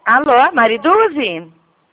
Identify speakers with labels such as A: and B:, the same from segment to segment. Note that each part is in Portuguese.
A: Alô, Mariduze?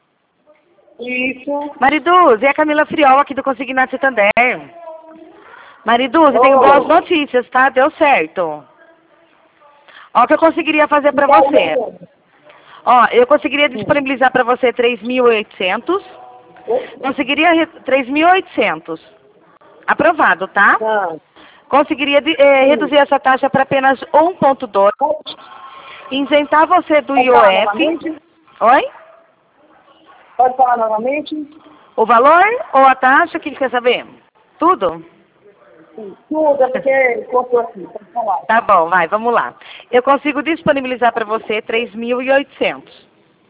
B: Isso.
A: Mariduze, é a Camila Friol aqui do Consignado Santander. Mariduze, tenho boas notícias, tá? Deu certo. Ó, o que eu conseguiria fazer pra você. Ó, eu conseguiria disponibilizar pra você 3.800. Conseguiria 3.800. Aprovado, tá? Conseguiria reduzir essa taxa para apenas 1,2. Isentar você do IOF. Oi?
B: Pode falar novamente?
A: O valor ou a taxa? O que quer saber? Tudo?
B: Sim, tudo, é porque cortou aqui. Pode falar.
A: Tá bom, vai, vamos lá. Eu consigo disponibilizar para você 3.800.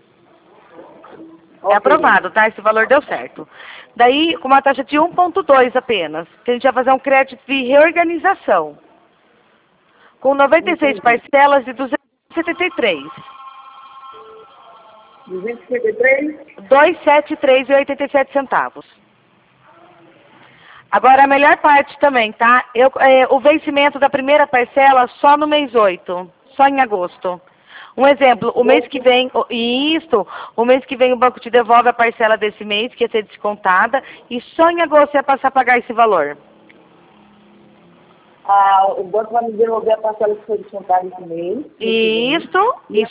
A: É aprovado, tá? Esse valor deu certo. Daí, com uma taxa de 1,2 apenas, que a gente vai fazer um crédito de reorganização. Com 96 parcelas de 273.
B: 253?
A: 273,87 centavos. Agora, a melhor parte também, tá? O vencimento da primeira parcela só no mês 8, só em agosto. Um exemplo, o mês que vem, o mês que vem o banco te devolve a parcela desse mês, que ia ser descontada, e só em agosto você ia passar a pagar esse valor.
B: O banco vai me devolver a parcela que foi descontada esse mês.
A: Isso,
B: e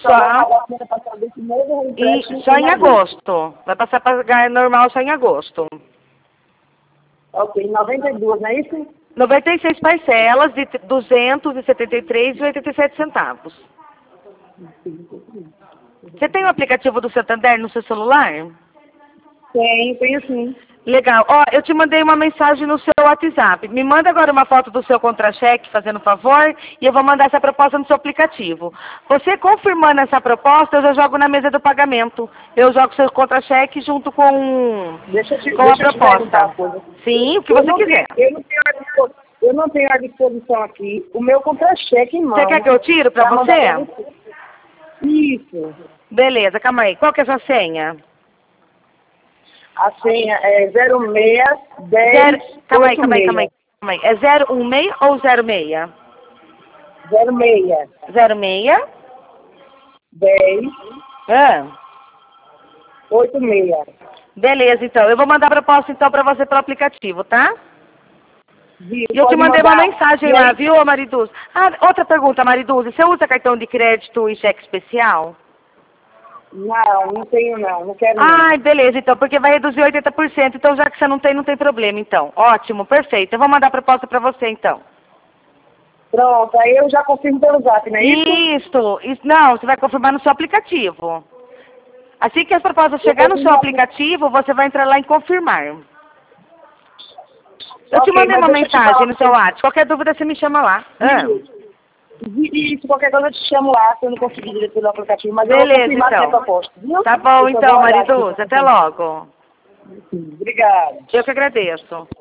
A: só em agosto. Vai passar a pagar normal só em agosto.
B: Ok, 92, não é isso?
A: 96 parcelas de 273,87 centavos. Você tem o aplicativo do Santander no seu celular?
B: Tenho sim.
A: Legal. Ó, eu te mandei uma mensagem no seu WhatsApp. Me manda agora uma foto do seu contra-cheque, fazendo favor, e eu vou mandar essa proposta no seu aplicativo. Você confirmando essa proposta, eu já jogo na mesa do pagamento. Eu jogo seu contra-cheque junto com a proposta. Sim, o que você quiser.
B: Eu não tenho à disposição aqui o meu contra-cheque em mão.
A: Você quer que eu tiro para você?
B: Isso.
A: Beleza, calma aí. Qual que é a sua senha?
B: A senha é 0610.
A: Calma aí. É 016 ou 06?
B: 06.
A: 06?
B: 10. 86.
A: Beleza, então. Eu vou mandar a proposta, então, para você pelo aplicativo, tá? E eu te mandei uma mensagem lá, viu, Mariduz? Ah, outra pergunta, Mariduz. Você usa cartão de crédito e cheque especial?
B: Não tenho não quero não.
A: Ai, beleza, então, porque vai reduzir 80%. Então, já que você não tem problema, então. Ótimo, perfeito. Eu vou mandar a proposta para você, então.
B: Pronto, aí eu já confirmo pelo Zap, não é isso?
A: Isso. Não, você vai confirmar no seu aplicativo. Assim que as propostas chegar no seu aplicativo, você vai entrar lá em confirmar. Eu te mandei uma mensagem no seu WhatsApp. Qualquer dúvida, você me chama lá.
B: Isso, qualquer coisa eu te chamo lá, se eu não conseguir direito pelo aplicativo, mas
A: beleza,
B: eu vou confirmar
A: então.
B: a proposta, viu?
A: Tá bom, então, Mariduz. Até logo.
B: Obrigada.
A: Eu que agradeço.